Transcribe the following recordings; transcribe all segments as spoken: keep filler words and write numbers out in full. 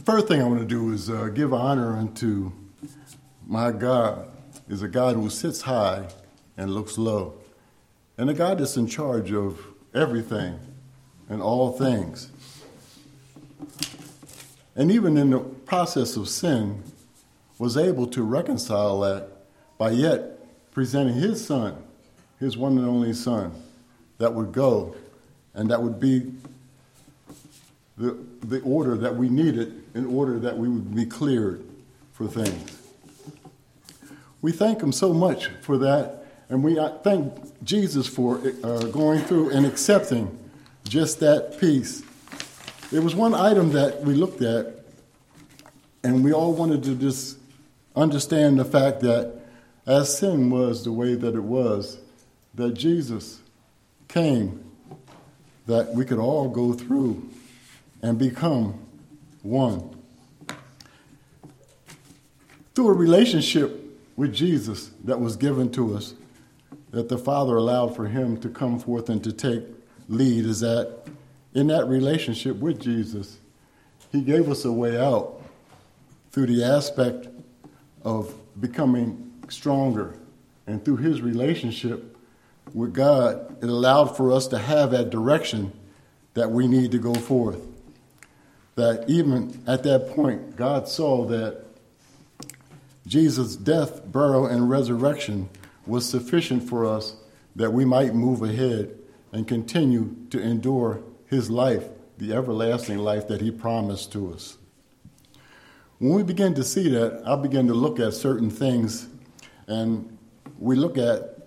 first thing I want to do is uh, give honor unto my God, is a God who sits high and looks low, and a God that's in charge of everything and all things. And even in the process of sin, was able to reconcile that by yet presenting his son, his one and only son, that would go and that would be the, the order that we needed in order that we would be cleared for things. We thank him so much for that, and we thank Jesus for uh, going through and accepting just that piece. There was one item that we looked at, and we all wanted to just understand the fact that as sin was the way that it was, that Jesus came, that we could all go through and become one. Through a relationship with Jesus that was given to us, that the Father allowed for him to come forth and to take lead, is that in that relationship with Jesus, he gave us a way out through the aspect of becoming stronger. And through his relationship with God, it allowed for us to have that direction that we need to go forth. That even at that point, God saw that Jesus' death, burial, and resurrection was sufficient for us that we might move ahead and continue to endure his life, the everlasting life that he promised to us. When we begin to see that, I begin to look at certain things, and we look at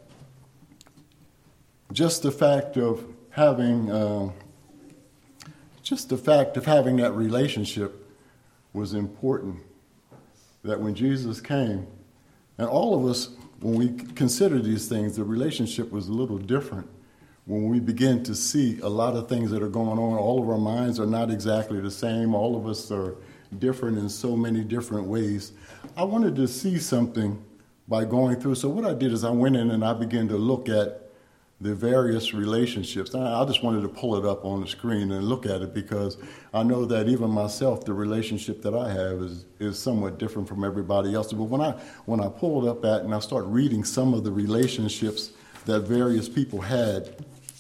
just the fact of having, uh, just the fact of having that relationship was important. That when Jesus came, and all of us, when we consider these things, the relationship was a little different. When we begin to see a lot of things that are going on, all of our minds are not exactly the same. All of us are different in so many different ways. I wanted to see something by going through. So what I did is I went in and I began to look at the various relationships. I just wanted to pull it up on the screen and look at it because I know that even myself, the relationship that I have is, is somewhat different from everybody else. But when I when I pulled up at and I start reading some of the relationships that various people had,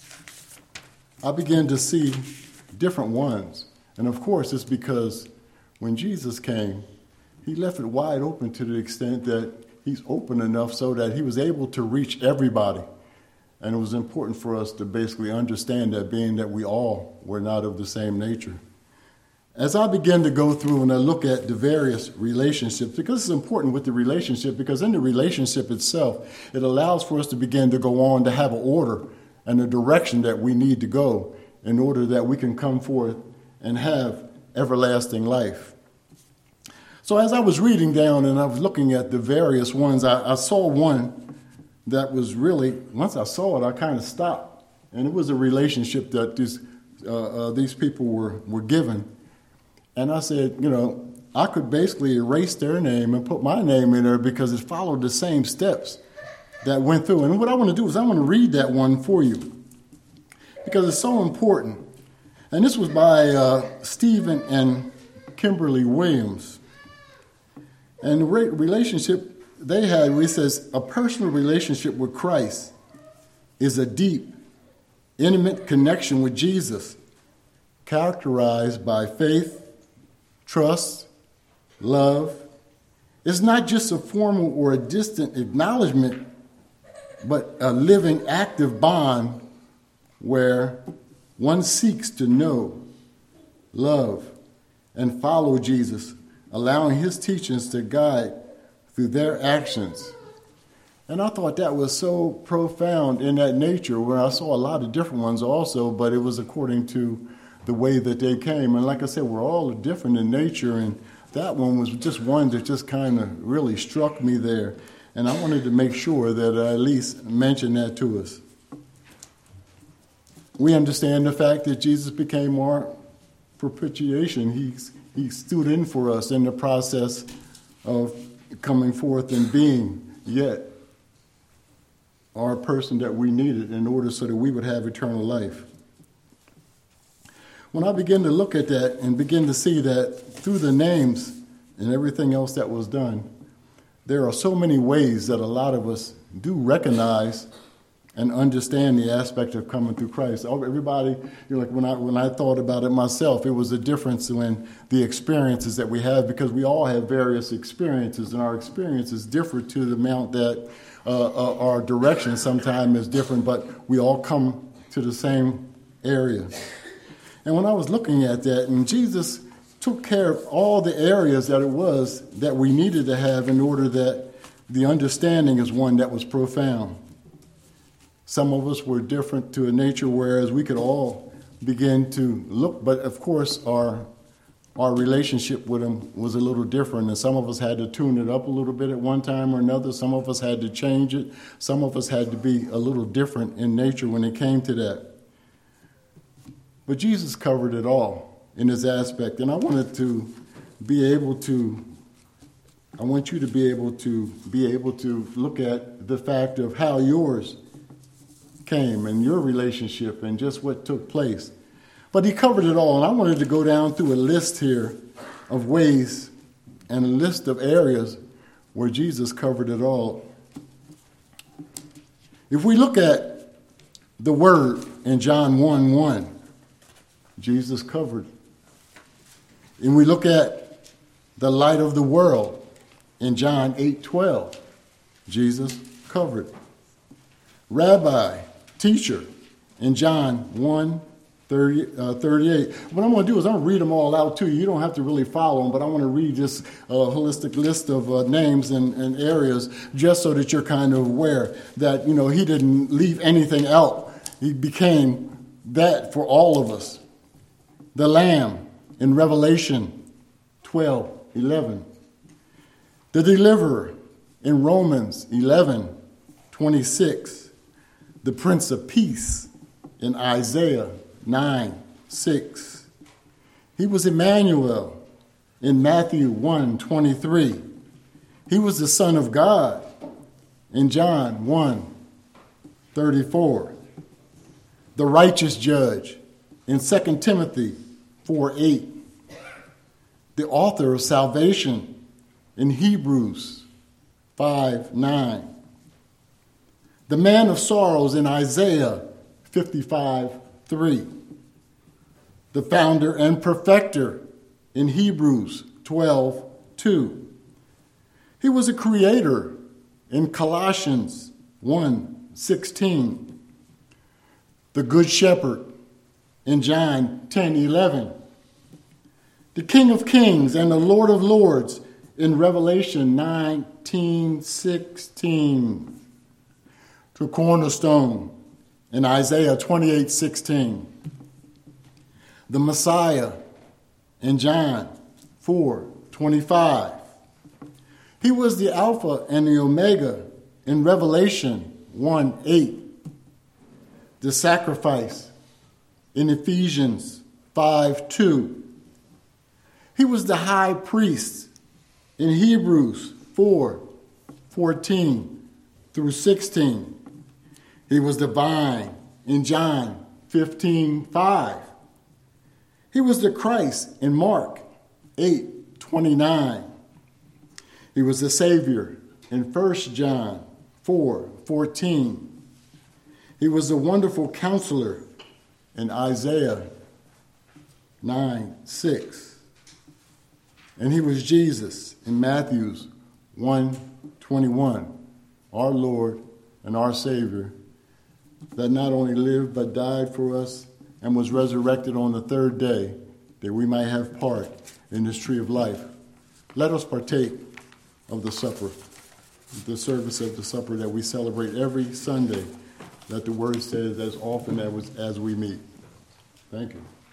I began to see different ones. And of course, it's because when Jesus came, he left it wide open to the extent that he's open enough so that he was able to reach everybody. And it was important for us to basically understand that, being that we all were not of the same nature. As I began to go through and I look at the various relationships, because it's important with the relationship, because in the relationship itself, it allows for us to begin to go on to have an order and a direction that we need to go in order that we can come forth and have everlasting life. So as I was reading down and I was looking at the various ones, I, I saw one that was really, once I saw it, I kind of stopped. And it was a relationship that these, uh, uh, these people were, were given. And I said, you know, I could basically erase their name and put my name in there because it followed the same steps that went through. And what I want to do is I want to read that one for you because it's so important. And this was by uh, Stephen and Kimberly Williams. And the re- relationship they had, where it says, a personal relationship with Christ is a deep, intimate connection with Jesus, characterized by faith, trust, love. It's not just a formal or a distant acknowledgement, but a living, active bond where one seeks to know, love, and follow Jesus, allowing his teachings to guide through their actions. And I thought that was so profound in that nature, where I saw a lot of different ones also, but it was according to the way that they came. And like I said, we're all different in nature, and that one was just one that just kind of really struck me there. And I wanted to make sure that I at least mention that to us. We understand the fact that Jesus became our propitiation. He, he stood in for us in the process of coming forth and being yet our person that we needed in order so that we would have eternal life. When I begin to look at that and begin to see that through the names and everything else that was done, there are so many ways that a lot of us do recognize and understand the aspect of coming through Christ. Everybody, you know, like when I when I thought about it myself, it was a difference in the experiences that we have, because we all have various experiences, and our experiences differ to the amount that uh, uh, our direction sometimes is different, but we all come to the same area. And when I was looking at that, and Jesus took care of all the areas that it was that we needed to have in order that the understanding is one that was profound. Some of us were different to a nature, whereas we could all begin to look, but of course our our relationship with him was a little different, and some of us had to tune it up a little bit at one time or another. Some of us had to change it. Some of us had to be a little different in nature when it came to that. But Jesus covered it all in his aspect, and I wanted to be able to, I want you to be able to be able to look at the fact of how yours came and your relationship and just what took place. But he covered it all, and I wanted to go down through a list here of ways and a list of areas where Jesus covered it all. If we look at the word in John one one, Jesus covered. And we look at the light of the world in John eight twelve, Jesus covered. Rabbi, teacher, in John one thirty-eight. What I'm going to do is I'm going to read them all out to you. You don't have to really follow them, but I want to read this uh, holistic list of uh, names and, and areas just so that you're kind of aware that, you know, he didn't leave anything out. He became that for all of us. The Lamb in Revelation twelve eleven. The Deliverer in Romans eleven twenty-six. The Prince of Peace in Isaiah nine six. He was Emmanuel in Matthew one twenty-three. He was the Son of God in John one thirty-four. The righteous judge in Second Timothy four eight. The author of salvation in Hebrews five nine. The man of sorrows in Isaiah fifty-five three. The founder and perfecter in Hebrews twelve two. He was a creator in Colossians one sixteen. The good shepherd in John ten eleven. The King of Kings and the Lord of Lords in Revelation nineteen sixteen. The cornerstone in Isaiah twenty-eight sixteen. The Messiah in John four twenty-five. He was the Alpha and the Omega in Revelation one eight. The sacrifice in Ephesians five two. He was the high priest in Hebrews four fourteen through sixteen. He was the vine in John fifteen five. He was the Christ in Mark eight twenty-nine. He was the Savior in First John four fourteen. He was the wonderful counselor in Isaiah nine six. And he was Jesus in Matthew one twenty-one, our Lord and our Savior, that not only lived but died for us and was resurrected on the third day, that we might have part in this tree of life. Let us partake of the supper, the service of the supper that we celebrate every Sunday, that the word says as often as, as we meet. Thank you.